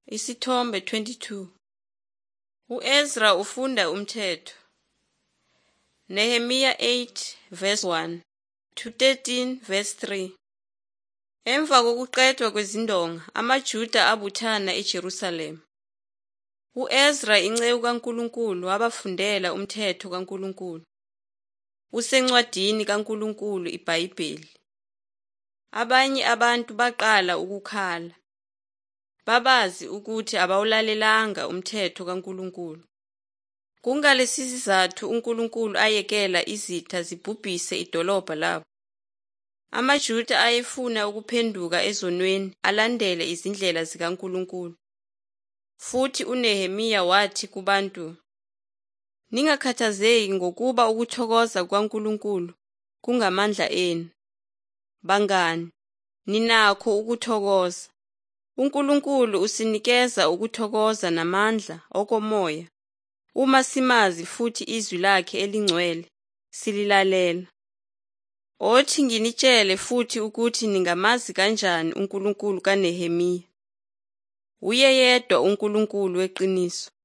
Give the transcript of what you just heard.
Isithombe 22. U-Ezra ufunda umthetho. Nehemiya 8 verse 1 to 13 verse 3. Emva kokuqedwa kwezindonga, amaJuda abuthana eJerusalema. U-Ezra inceku kaNkulunkulu wabafundela umthetho kaNkulunkulu. Usencwadini kaNkulunkulu iBhayibheli. Abanye abantu baqala ukukhala. Babazi ukuthi abawulalelanga umthetho kaNkulunkulu. Kungalesi sizathu uNkulunkulu ayekela izitha zibhubhise idolobha labo. AmaJuda ayefuna ukuphenduka ezonweni alandele izindlela zikaNkulunkulu. Futhi uNehemiya wathi kubantu, "Ningakhathazeki ngokuba ukuthokoza kwaNkulunkulu kungamandla enu. Bangani, ninakho ukuthokoza. uNkulunkulu usinikeza ukuthokoza namandla okomoya uma simazi futhi izwi lakhe elingcwele sililalela. Othi nginitshele futhi ukuthi ningamazi kanjani uNkulunkulu kaNehemiya. Uye yedwa uNkulunkulu weqiniso.